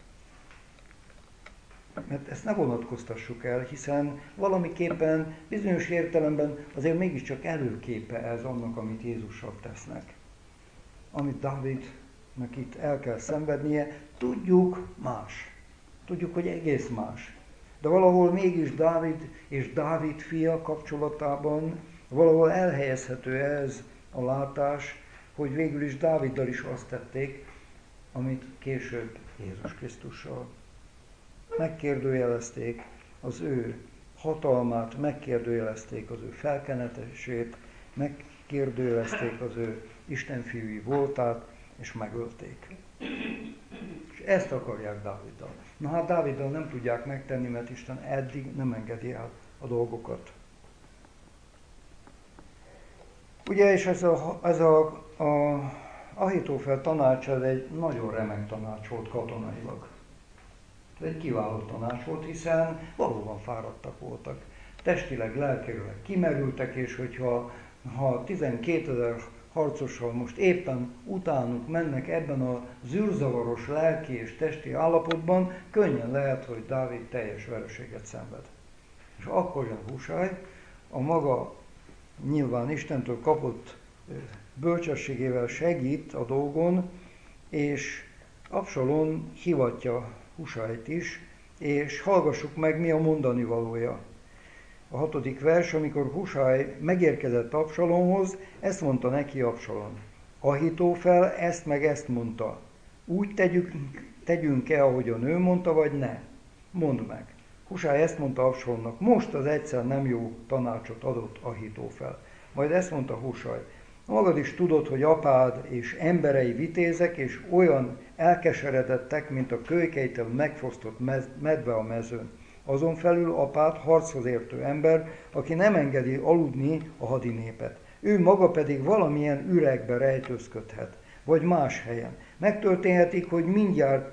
Mert ezt ne vonatkoztassuk el, hiszen valamiképpen, bizonyos értelemben azért mégiscsak előképe ez annak, amit Jézussal tesznek. Amit Dávidnak itt el kell szenvednie, tudjuk más. Tudjuk, hogy egész más. De valahol mégis Dávid és Dávid fia kapcsolatában valahol elhelyezhető ez a látás, hogy végül is Dáviddal is azt tették, amit később Jézus Krisztussal. Megkérdőjelezték az ő hatalmát, megkérdőjelezték az ő felkenetését, megkérdőjelezték az ő istenfiúi voltát, és megölték. És ezt akarják Dáviddal. Na hát Dáviddal nem tudják megtenni, mert Isten eddig nem engedi el a dolgokat. Ugye, és ez a, ez a, a Ahitófel tanács, ez egy nagyon remek tanács volt katonailag. Ez egy kiváló tanács volt, hiszen valóban fáradtak voltak. Testileg, lelkileg kimerültek, és hogyha ha tizenkétezer harcossal most éppen utánuk mennek ebben a zűrzavaros lelki és testi állapotban, könnyen lehet, hogy Dávid teljes vereséget szenved. És akkor jön Husaj, a maga nyilván Istentől kapott bölcsességével segít a dolgon, és Absalom hivatja Husajt is, és hallgassuk meg, mi a mondani valója. A hatodik vers, amikor Husaj megérkezett Absalomhoz, ezt mondta neki Absalom. Ahitófel ezt meg ezt mondta. Úgy tegyük, tegyünk-e, ahogyan ő mondta, vagy ne? Mondd meg. Husaj ezt mondta Absalomnak, most az egyszer nem jó tanácsot adott Ahitófel. Majd ezt mondta Husaj. Magad is tudod, hogy apád és emberei vitézek, és olyan elkeseredettek, mint a kölykeitel megfosztott medve a mezőn. Azon felül apád harchoz értő ember, aki nem engedi aludni a hadinépet. Ő maga pedig valamilyen üregbe rejtőzködhet, vagy más helyen. Megtörténhetik, hogy mindjárt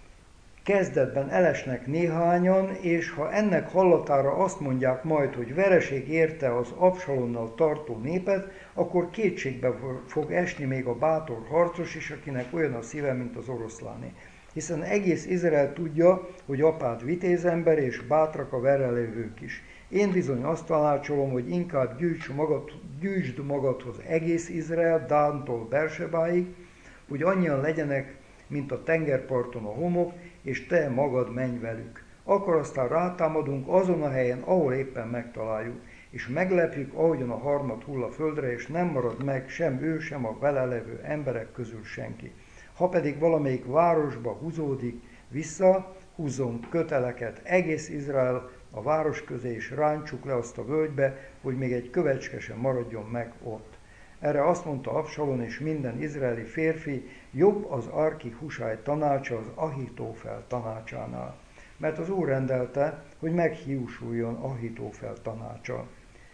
kezdetben elesnek néhányan, és ha ennek hallatára azt mondják majd, hogy vereség érte az Absalomnal tartó népet, akkor kétségbe fog esni még a bátor harcos is, akinek olyan a szíve, mint az oroszláné. Hiszen egész Izrael tudja, hogy apád vitézember, és bátrak a verelevők is. Én bizony azt tanácsolom, hogy inkább gyűjts magad, gyűjtsd magadhoz egész Izrael, Dántól Bersebáig, hogy annyian legyenek, mint a tengerparton a homok, és te magad menj velük. Akkor aztán rátámadunk azon a helyen, ahol éppen megtaláljuk, és meglepjük, ahogyan a harmad hull a földre, és nem marad meg sem ő, sem a vele levő emberek közül senki. Ha pedig valamelyik városba húzódik vissza, húzzon köteleket egész Izrael a város közé, és rántsuk le azt a völgybe, hogy még egy kövecske sem maradjon meg ott. Erre azt mondta Absalom és minden izraeli férfi, jobb az Arki Husaj tanácsa az Ahitófel tanácsánál. Mert az Úr rendelte, hogy meghiúsuljon Ahitófel tanácsa.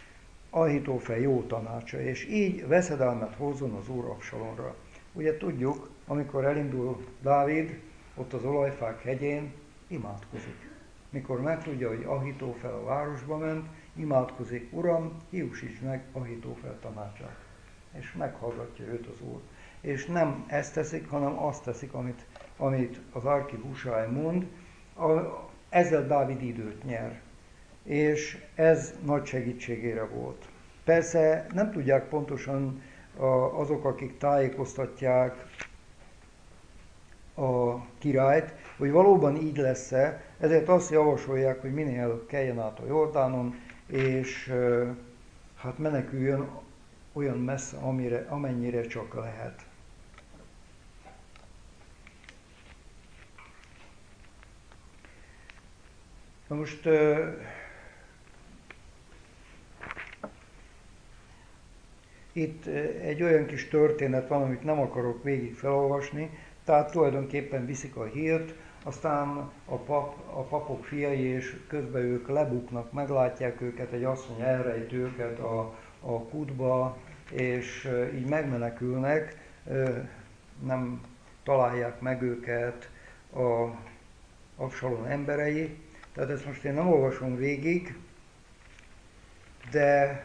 Ahitófel jó tanácsa, és így veszedelmet hozzon az Úr Absalomra. Ugye tudjuk, amikor elindul Dávid, ott az olajfák hegyén, imádkozik. Mikor megtudja, hogy Ahitófel a városba ment, imádkozik, Uram, hiúsíts meg Ahitófel tanácsát. És meghallgatja őt az Úr. És nem ezt teszik, hanem azt teszik, amit, amit az Arki Husaj mond, a, ezzel Dávid időt nyer. És ez nagy segítségére volt. Persze nem tudják pontosan azok, akik tájékoztatják a királyt, hogy valóban így lesz-e, ezért azt javasolják, hogy minél keljen át a Jordánon, és hát meneküljön olyan messze, amire, amennyire csak lehet. Na most Itt egy olyan kis történet van, amit nem akarok végig felolvasni, tehát tulajdonképpen viszik a hírt, aztán a, pap, a papok fiai, és közben ők lebuknak, meglátják őket, egy asszony elrejt őket a, a kútba, és így megmenekülnek, nem találják meg őket a Absalón emberei. Tehát ezt most én nem olvasom végig, de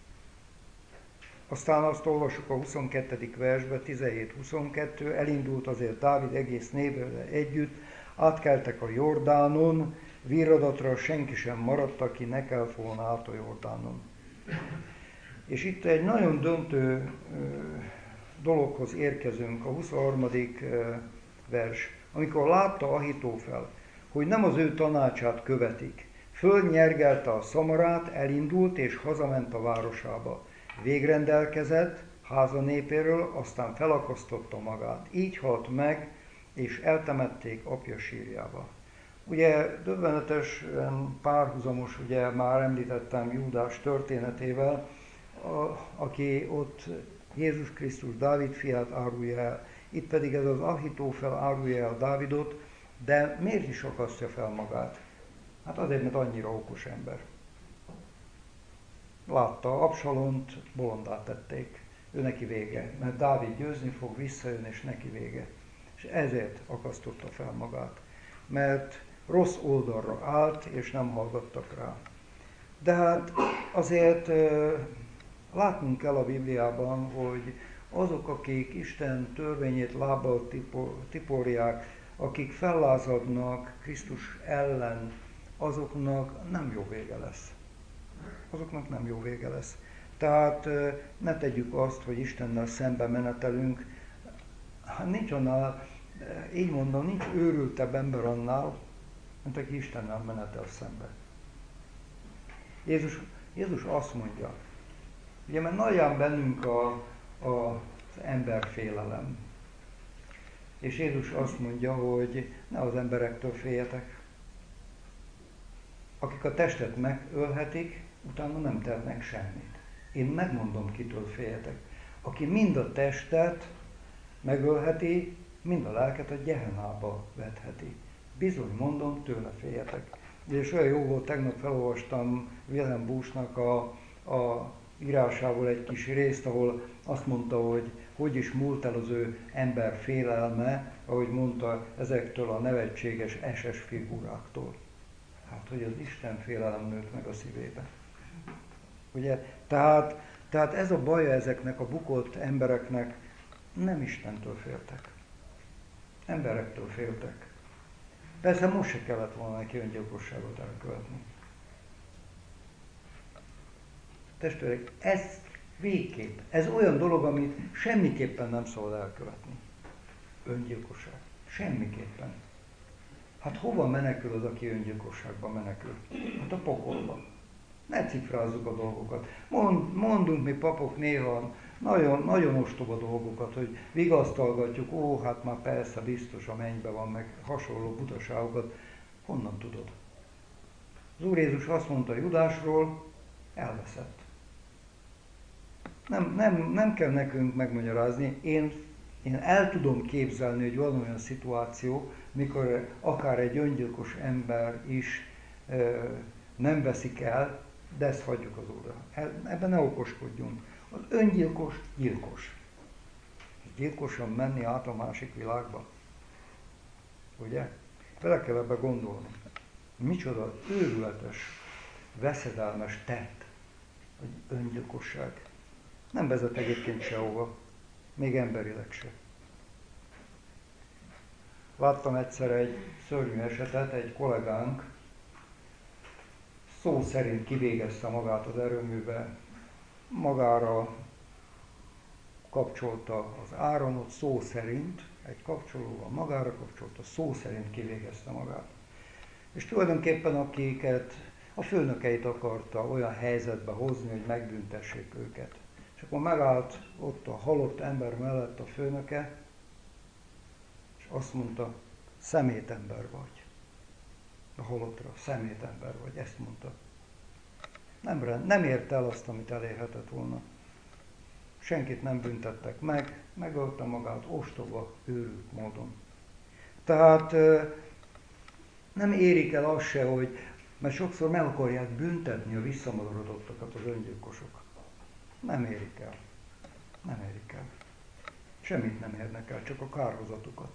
aztán azt olvassuk a huszonkettedik versben, tizenhét huszonkettő, elindult azért Dávid egész névével együtt, átkeltek a Jordánon, virradatra senki sem maradt, aki ne kelt volna át a Jordánon. És itt egy nagyon döntő dologhoz érkezünk, a huszonharmadik vers, amikor látta Ahitófel, hogy nem az ő tanácsát követik, fölnyergelte a szamarát, elindult és hazament a városába. Végrendelkezett háza népéről, aztán felakasztotta magát. Így halt meg, és eltemették apja sírjába. Ugye döbbenetesen párhuzamos, ugye már említettem Júdás történetével, a, aki ott Jézus Krisztus Dávid fiát árulja el. Itt pedig ez az Ahitófel árulja el Dávidot, de miért is akasztja fel magát? Hát azért, mert annyira okos ember. Látta, Absalont bolondá tették, ő neki vége, mert Dávid győzni fog, visszajön, és neki vége. És ezért akasztotta fel magát, mert rossz oldalra állt, és nem hallgattak rá. De hát azért látnunk kell a Bibliában, hogy azok, akik Isten törvényét lábbal tiporják, akik fellázadnak Krisztus ellen, azoknak nem jó vége lesz. Azoknak nem jó vége lesz. Tehát ne tegyük azt, hogy Istennel szembe menetelünk. Hát nincs annál, így mondom, nincs őrültebb ember annál, mint aki Istennel menetel szembe. Jézus, Jézus azt mondja, ugye, mert nagyon bennünk a, a, az emberfélelem. És Jézus azt mondja, hogy ne az emberektől féljetek. Akik a testet megölhetik, utána nem tehetnek semmit. Én megmondom, kitől féljetek. Aki mind a testet megölheti, mind a lelket a Gehennába vetheti. Bizony mondom, tőle féljetek. És olyan jó volt, tegnap felolvastam Wilhelm Buschnak a, a írásából egy kis részt, ahol azt mondta, hogy hogy is múlt el az ő ember félelme, ahogy mondta, ezektől a nevetséges es es figuráktól. Hát, hogy az Isten félelem nőtt meg a szívébe. Ugye? Tehát, tehát ez a baja ezeknek a bukott embereknek, nem Istentől féltek. Emberektől féltek. Persze most se kellett volna neki öngyilkosságot elkövetni. Testvérek, ez végképp, ez olyan dolog, amit semmiképpen nem szabad elkövetni. Öngyilkosság. Semmiképpen. Hát hova menekül az, aki öngyilkosságba menekül? Hát a pokolba. Ne cifrázzuk a dolgokat. Mond, mondunk mi papok néha nagyon, nagyon ostoba dolgokat, hogy vigasztalgatjuk, ó, hát már persze biztos a mennybe van, meg hasonló butaságokat. Honnan tudod? Az Úr Jézus azt mondta Judásról, elveszett. Nem, nem, nem kell nekünk megmagyarázni, én, én el tudom képzelni, hogy van olyan szituáció, mikor akár egy öngyilkos ember is e, nem veszik el, de ezt hagyjuk az Úrra. Ebben ne okoskodjunk. Az öngyilkos gyilkos. Gyilkosan menni át a másik világba. Ugye? Bele kell ebbe gondolni. Micsoda őrületes, veszedelmes tett, hogy öngyilkosság. Nem vezet egyébként sehova, még emberileg se. Láttam egyszer egy szörnyű esetet, egy kollégánk szó szerint kivégezte magát az erőműbe, magára kapcsolta az áramot, szó szerint, egy kapcsolóval magára kapcsolta, szó szerint kivégezte magát. És tulajdonképpen akiket, a főnökeit akarta olyan helyzetbe hozni, hogy megbüntessék őket. És akkor megállt ott a halott ember mellett a főnöke, és azt mondta, szemétember vagy. A halottra, szemétember vagy, ezt mondta. Nem, nem érte el azt, amit elérhetett volna. senkit nem büntettek meg, megölte magát ostoba, őrült módon. Tehát nem érik el azt se, hogy, mert sokszor meg akarják büntetni a visszamaradottakat az öngyilkosok. Nem érik el. Nem érik el. Semmit nem érnek el, csak a kárhozatukat.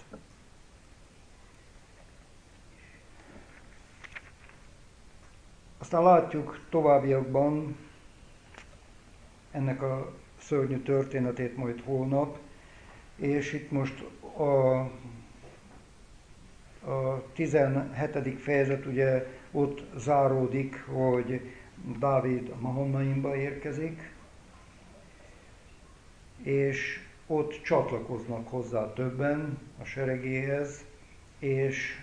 Aztán látjuk továbbiakban ennek a szörnyű történetét majd holnap, és itt most a, a tizenhetedik fejezet ugye ott záródik, hogy Dávid Mahanaimba érkezik, és ott csatlakoznak hozzá többen a seregéhez, és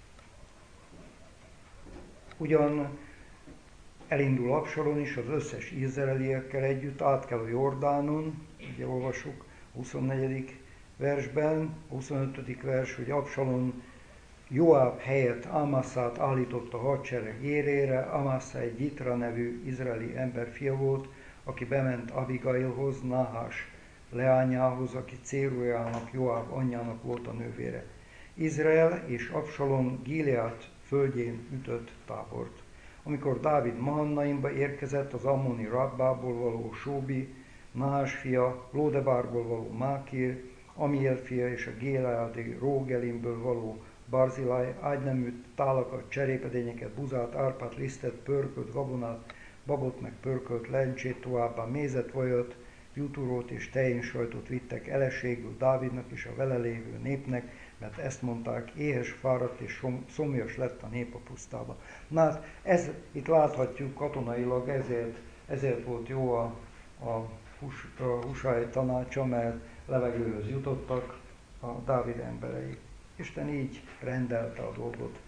ugyan elindul Absalon is az összes izraeliekkel együtt, át kell a Jordánon, ugye olvasjuk huszonnegyedik versben, huszonötödik vers, hogy Absalon Joáb helyett Amászát állította a hadsereg érére. Amásza egy Jitra nevű izraeli ember fia volt, aki bement Abigailhoz, Nahás leányához, aki Cérujának, Joáb anyjának volt a nővére. Izrael és Absalon Gilead földjén ütött tábort. Amikor Dávid Mahanaimba érkezett, az ammoni Rabbából való Sóbi, Nahás fia, Lódebárból való Mákir, Amiel fia és a Gileadi Rógelimből való Barzilai ágyneműt, tálakat, cserépedényeket, buzát, árpát, lisztet, pörkölt, gabonát, babot meg pörkölt lencsét, továbbá mézet, vajat, jutúrót és tejénsajtot vittek eleségül Dávidnak és a vele lévő népnek, mert ezt mondták, éhes, fáradt és szomjas lett a nép a pusztába. Na hát ez, itt láthatjuk katonailag, ezért, ezért volt jó a, a, Hus, a Husai tanácsa, mert levegőhöz jutottak a Dávid emberei. Isten így rendelte a dolgot.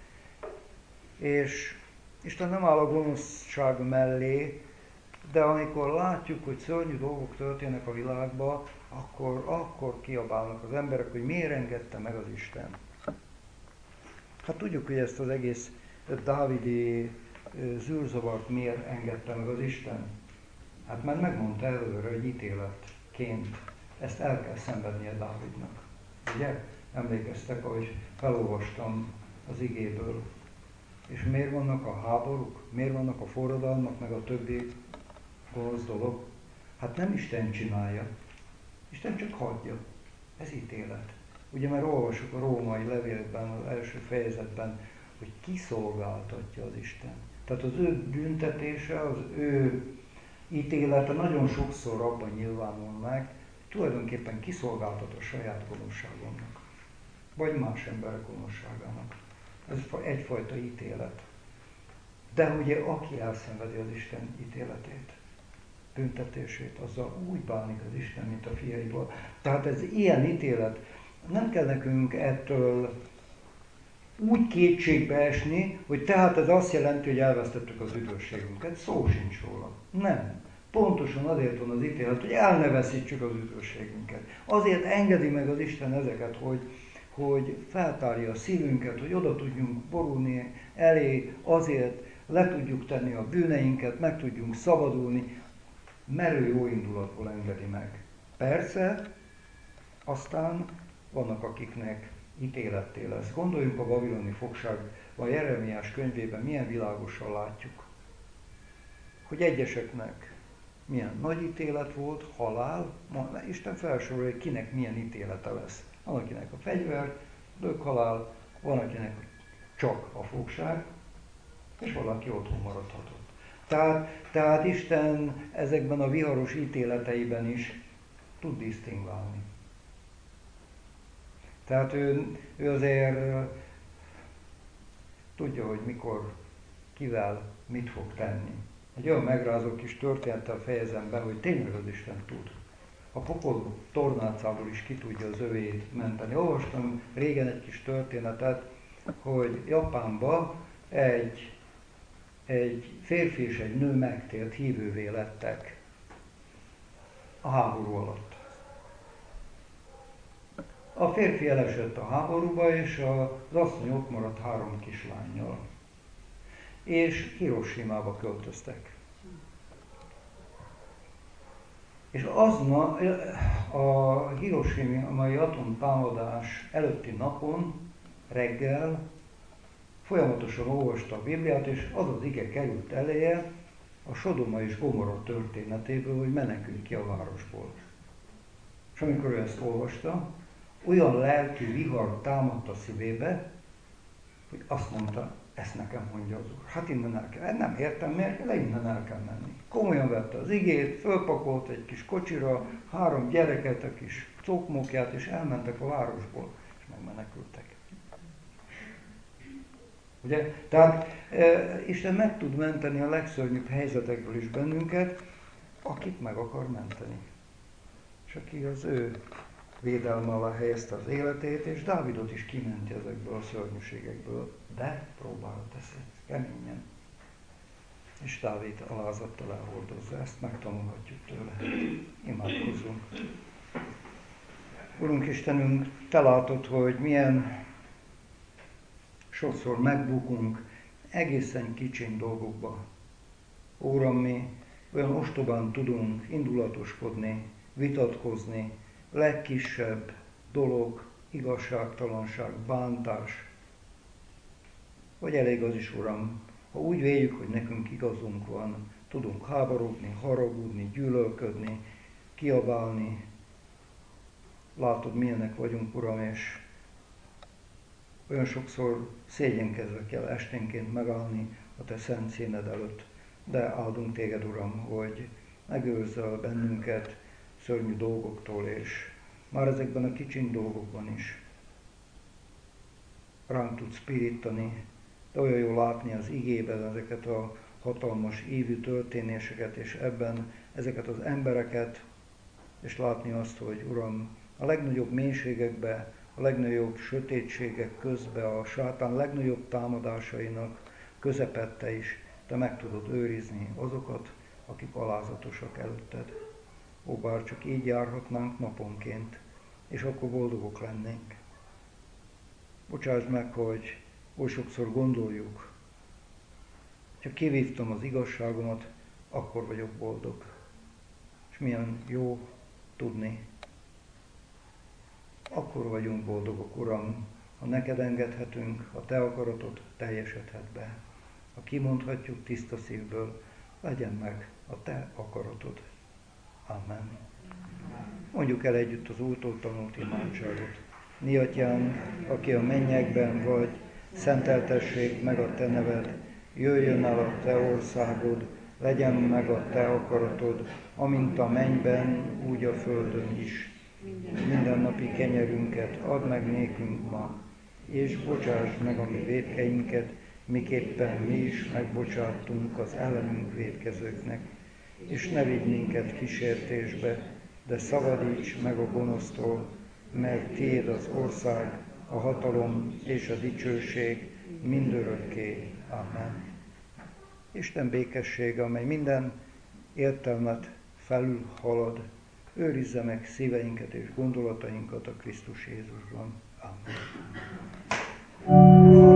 És Isten nem áll a gonoszság mellé, de amikor látjuk, hogy szörnyű dolgok történnek a világban, akkor, akkor kiabálnak az emberek, hogy miért engedte meg az Isten. Hát tudjuk, hogy ezt az egész dávidi zűrzavart miért engedte meg az Isten. Hát már megmondta előre, hogy ítéletként ezt el kell szenvednie Dávidnak. Ugye? Emlékeztek, ahogy felolvastam az igéből. És miért vannak a háborúk? Miért vannak a forradalmak, meg a többi gonosz dolog? Hát nem Isten csinálja. Isten csak hagyja. Ez ítélet. Ugye már olvasjuk a római levélben, az első fejezetben, hogy kiszolgáltatja az Isten. Tehát az ő büntetése, az ő ítélete nagyon sokszor abban nyilvánul meg, tulajdonképpen kiszolgáltat a saját gonoszságomnak. Vagy más emberek gonoszságának. Ez egyfajta ítélet. De ugye aki elszenvedi az Isten ítéletét, büntetését, azzal úgy bánik az Isten, mint a fiaival. Tehát ez ilyen ítélet. Nem kell nekünk ettől úgy kétségbe esni, hogy tehát ez azt jelenti, hogy elvesztettük az üdvösségünket. Szó sincs róla. Nem. Pontosan azért van az ítélet, hogy el ne veszítsük az üdvösségünket. Azért engedi meg az Isten ezeket, hogy, hogy feltárja a szívünket, hogy oda tudjunk borulni elé, azért le tudjuk tenni a bűneinket, meg tudjunk szabadulni, merő jó indulatból engedi meg. Persze, aztán vannak akiknek ítéletté lesz. Gondoljunk a babiloni fogságban, a Jeremiás könyvében milyen világosan látjuk, hogy egyeseknek milyen nagy ítélet volt, halál, Isten felsorolja, hogy kinek milyen ítélete lesz. Van akinek a fegyver, halál, van akinek csak a fogság, és valaki otthon maradhatott. Tehát, tehát Isten ezekben a viharos ítéleteiben is tud disztingválni. Tehát ő, ő azért tudja, hogy mikor, kivel, mit fog tenni. Egy olyan megrázó kis történettel fejezem be, hogy tényleg az Isten tud. A pokol tornácából is ki tudja az övét menteni. Olvastam régen egy kis történetet, hogy Japánban egy, egy férfi és egy nő megtért, hívővé lettek a háború alatt. A férfi elesett a háborúba, és az asszony ott maradt három kislánnyal. És Hirosimába költöztek. És aznap, a hiroshimai atomtámadás előtti napon, reggel folyamatosan olvasta a Bibliát, és az az ige került eléje a Sodoma és Gomorra történetéből, hogy menekülj ki a városból. És amikor ő ezt olvasta, olyan lelki vihar támadt a szívébe, hogy azt mondta, ezt nekem mondja az Úr. Hát innen el kell, nem értem miért, de innen el kell menni. Komolyan vette az igét, fölpakolt egy kis kocsira, három gyereket, a kis cokmokját, és elmentek a városból, és megmenekültek. Ugye? Tehát e, Isten meg tud menteni a legszörnyűbb helyzetekből is bennünket, akit meg akar menteni. És aki az ő védelme alá helyezte az életét, és Dávidot is kimenti ezekből a szörnyűségekből, de próbára teszi, keményen. És Dávid alázattal elhordozza, ezt megtanulhatjuk tőle. Imádkozzunk. Urunk Istenünk, Te látod, hogy milyen sokszor megbukunk egészen kicsiny dolgokba. Uram, mi olyan ostobán tudunk indulatoskodni, vitatkozni, legkisebb dolog, igazságtalanság, bántás. Vagy elég az is, Uram, ha úgy véljük, hogy nekünk igazunk van, tudunk háborogni, haragudni, gyűlölködni, kiabálni. Látod, milyenek vagyunk, Uram, és olyan sokszor szégyenkezve kell esténként megállni a Te szent színed előtt. De áldunk Téged, Uram, hogy megőrzel bennünket szörnyű dolgoktól, és már ezekben a kicsiny dolgokban is ránk tudsz pirítani, de olyan jó látni az igében ezeket a hatalmas ívű történéseket, és ebben ezeket az embereket, és látni azt, hogy Uram, a legnagyobb mélységekbe, a legnagyobb sötétségek közben, a sátán legnagyobb támadásainak közepette is Te meg tudod őrizni azokat, akik alázatosak előtted. Ó, bár csak így járhatnánk naponként, és akkor boldogok lennénk. Bocsáss meg, hogy oly sokszor gondoljuk, ha kivívtam az igazságomat, akkor vagyok boldog. És milyen jó tudni. Akkor vagyunk boldogok, Uram, ha neked engedhetünk, a Te akaratod teljesedhet be. Ha kimondhatjuk tiszta szívből, legyen meg a Te akaratod. Amen. Mondjuk el együtt az Úrtól tanult imádságot. Mi Atyánk, aki a mennyekben vagy, szenteltessék meg a Te neved, jöjjön el a Te országod, legyen meg a Te akaratod, amint a mennyben, úgy a földön is. Mindennapi kenyerünket add meg nékünk ma, és bocsásd meg a mi vétkeinket, miképpen mi is megbocsátunk az ellenünk vétkezőknek. És ne vigy minket kísértésbe, de szabadíts meg a gonosztól, mert Tiéd az ország, a hatalom és a dicsőség mindörökké. Amen. Isten békessége, amely minden értelmet felül halad, őrizze meg szíveinket és gondolatainkat a Krisztus Jézusban. Amen.